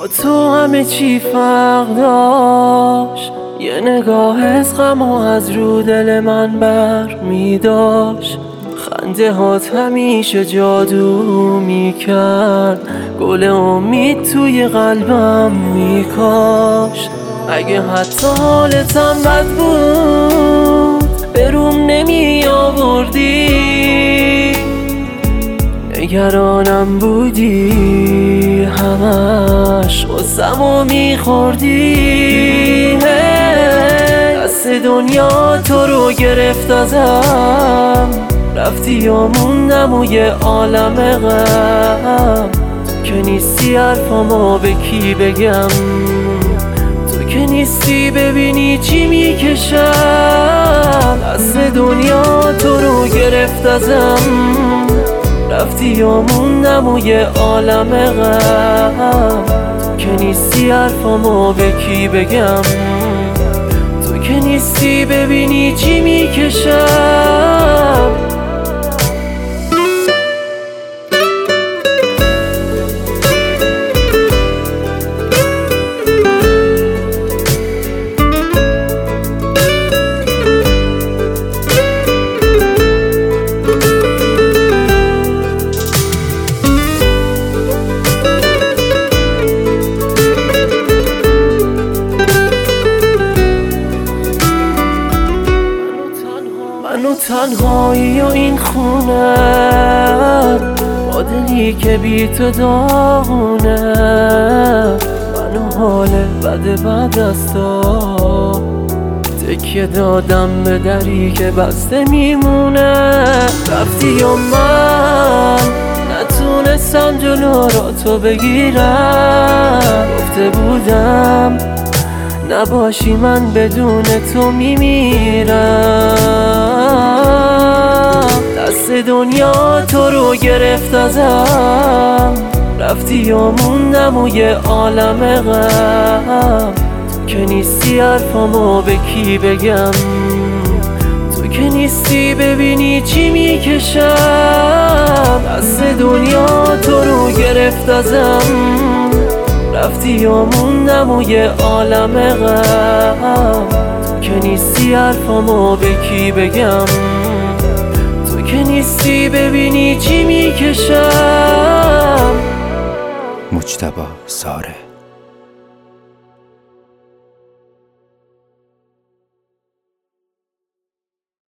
تو همه چی فرق داشت، یه نگاه از غم و از رو دل من بر می داشت. خنده هات همیشه جادو میکرد، گل امید توی قلبم میکاشت. اگه حتی حالتم بد بود بروم نمی آوردی، نگرانم بودی همش غصه‌مو میخوردی. دست دنیا تو رو گرفت ازم، رفتی و موندم و یه عالم غم. تو که نیستی حرفامو به کی بگم، تو که نیستی ببینی چی میکشم. دست دنیا تو رو گرفت ازم، رفتی و موندم و یه عالم غم. تو که نیستی حرفامو به کی بگم، تو که نیستی ببینی چی میکشم. منو تنهایی و این خونه، با دلی که بی تو داغونه. منو حال بد بعد از تو، تکیه دادم به دری که بسته میمونه. رفتی و من نتونستم جلو را تو بگیرم، گفته بودم نباشی من بدون تو میمیرم. دست دنیا تو رو گرفت ازم، رفتی و موندم و یه عالم غم. تو که نیستی حرفامو به کی بگم، تو که نیستی ببینی چی میکشم. دست دنیا تو رو گرفت ازم، رفتی و موندم و یه عالم غم. تو که نیستی حرفامو به کی بگم، تو که نیستی ببینی چی میکشم. مجتبی ساره.